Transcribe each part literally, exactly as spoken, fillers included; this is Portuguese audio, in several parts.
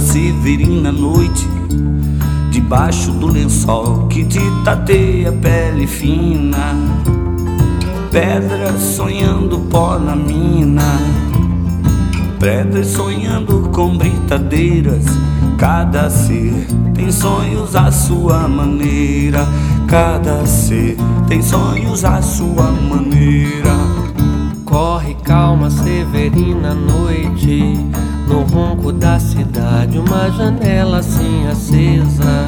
severina noite, debaixo do lençol que te tateia a pele fina, pedra sonhando pó na mina, pedras sonhando com britadeiras. Cada ser tem sonhos à sua maneira, cada ser tem sonhos à sua maneira. Corre calma, severina noite, no ronco da cidade, uma janela assim acesa.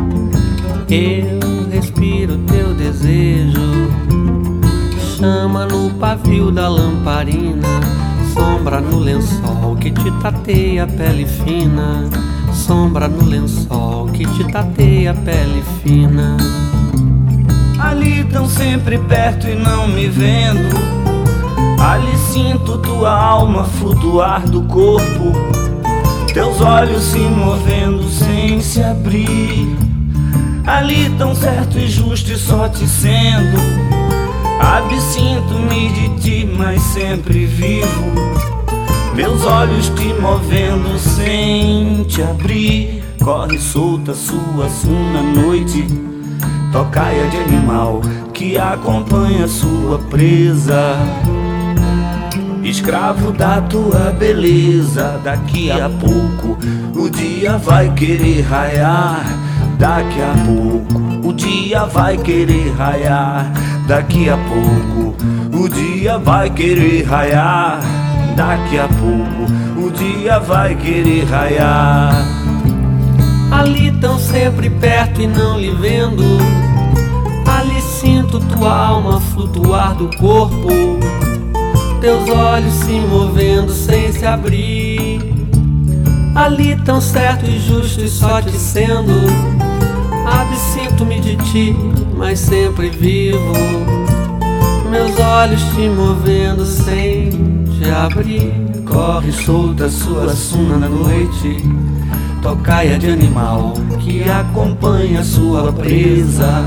Eu respiro teu desejo, chama no pavio da lamparina, sombra no lençol que te tateia a pele fina, sombra no lençol que te tateia a pele fina. Ali tão sempre perto e não me vendo, ali sinto tua alma flutuar do corpo, teus olhos se movendo sem se abrir. Ali tão certo e justo e só te sendo, absinto-me de ti, mas sempre vivo, meus olhos te movendo sem te abrir. Corre solta sua suna noite, tocaia de animal que acompanha sua presa, escravo da tua beleza. Daqui a pouco o dia vai querer raiar, daqui a pouco o dia vai querer raiar, daqui a pouco o dia vai querer raiar, daqui a pouco o dia vai querer raiar. Ali tão sempre perto e não lhe vendo, ali sinto tua alma flutuar do corpo, teus olhos se movendo sem se abrir. Ali tão certo e justo e só te sendo, absinto-me de ti, mas sempre vivo, meus olhos te movendo sem te abrir. Corre solta sua suna na noite, tocaia de animal que acompanha sua presa,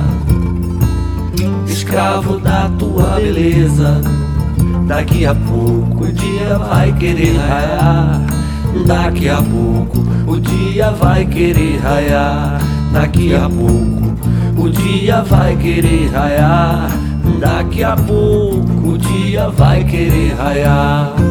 escravo da tua beleza. Daqui a pouco o dia vai querer raiar, daqui a pouco o dia vai querer raiar, daqui a pouco o dia vai querer raiar, daqui a pouco o dia vai querer raiar.